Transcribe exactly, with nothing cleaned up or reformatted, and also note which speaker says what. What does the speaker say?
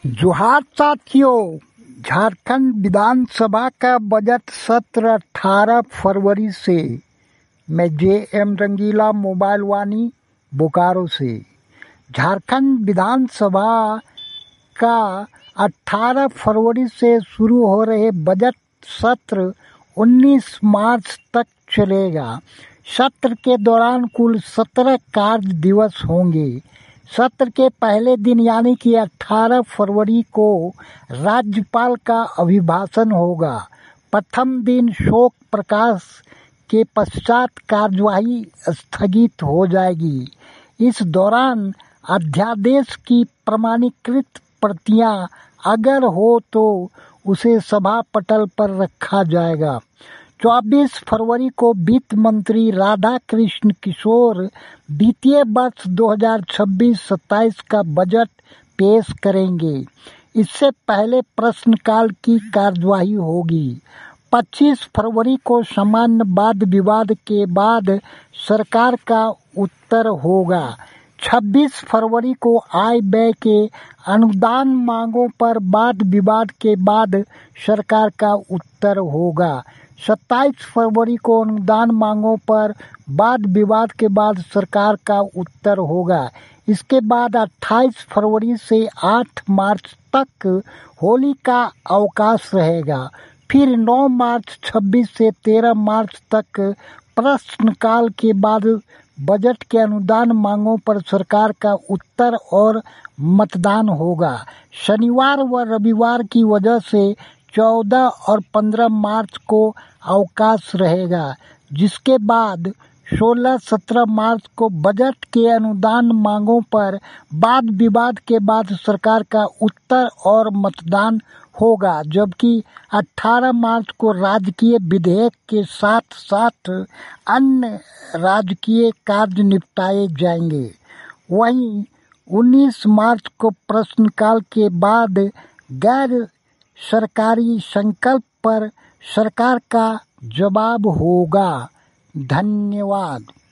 Speaker 1: जोहार साथियों, झारखंड विधानसभा का बजट सत्र अठारह फरवरी से। मैं जे एम रंगीला, मोबाइल वानी, बोकारो से। झारखंड विधानसभा का अठारह फरवरी से शुरू हो रहे बजट सत्र उन्नीस मार्च तक चलेगा। सत्र के दौरान कुल सत्रह कार्य दिवस होंगे। सत्र के पहले दिन यानी कि अठारह फरवरी को राज्यपाल का अभिभाषण होगा। प्रथम दिन शोक प्रकाश के पश्चात कार्यवाही स्थगित हो जाएगी। इस दौरान अध्यादेश की प्रमाणीकृत प्रतियां अगर हो तो उसे सभा पटल पर रखा जाएगा। चौबीस फरवरी को वित्त मंत्री राधा कृष्ण किशोर वित्तीय वर्ष दो हज़ार छब्बीस सत्ताईस का बजट पेश करेंगे। इससे पहले प्रश्नकाल की कार्यवाही होगी। पच्चीस फरवरी को सामान्य वाद विवाद के बाद सरकार का उत्तर होगा। छब्बीस फरवरी को आय व्यय के अनुदान मांगों पर वाद विवाद के बाद सरकार का उत्तर होगा। सत्ताईस फरवरी को अनुदान मांगों पर वाद विवाद के बाद सरकार का उत्तर होगा। इसके बाद अट्ठाईस फरवरी से आठ मार्च तक होली का अवकाश रहेगा। फिर नौ मार्च छब्बीस से तेरह मार्च तक प्रश्नकाल के बाद बजट के अनुदान मांगों पर सरकार का उत्तर और मतदान होगा। शनिवार व रविवार की वजह से चौदह और पंद्रह मार्च को अवकाश रहेगा, जिसके बाद सोलह सत्रह मार्च को बजट के अनुदान मांगों पर वाद विवाद के बाद सरकार का उत्तर और मतदान होगा, जबकि अठारह मार्च को राजकीय विधेयक के साथ साथ अन्य राजकीय कार्य निपटाए जाएंगे। वहीं उन्नीस मार्च को प्रश्नकाल के बाद गैर सरकारी संकल्प पर सरकार का जवाब होगा। धन्यवाद।